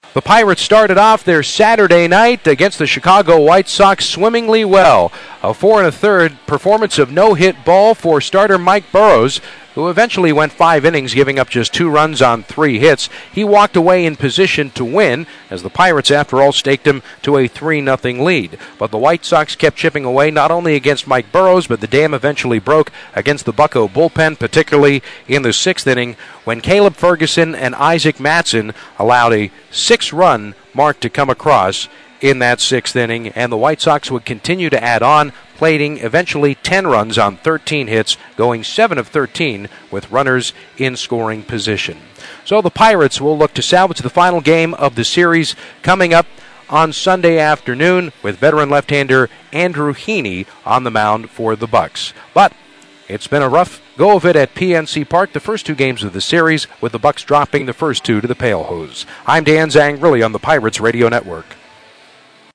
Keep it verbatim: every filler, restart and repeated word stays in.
The Pirates started off their Saturday night against the Chicago White Sox swimmingly well. A four and a third performance of no-hit ball for starter Mike Burrows, who eventually went five innings, giving up just two runs on three hits. He walked away in position to win, as the Pirates, after all, staked him to a three nothing lead. But the White Sox kept chipping away not only against Mike Burrows, but the dam eventually broke against the Bucco bullpen, particularly in the sixth inning, when Caleb Ferguson and Isaac Mattson allowed a six-run mark to come across in that sixth inning, and the White Sox would continue to add on, plating eventually ten runs on thirteen hits, going seven of thirteen with runners in scoring position. So the Pirates will look to salvage the final game of the series coming up on Sunday afternoon with veteran left-hander Andrew Heaney on the mound for the Bucks. But it's been a rough go of it at P N C Park the first two games of the series, with the Bucks dropping the first two to the Pale Hose. I'm Dan Zangrilli on the Pirates Radio Network.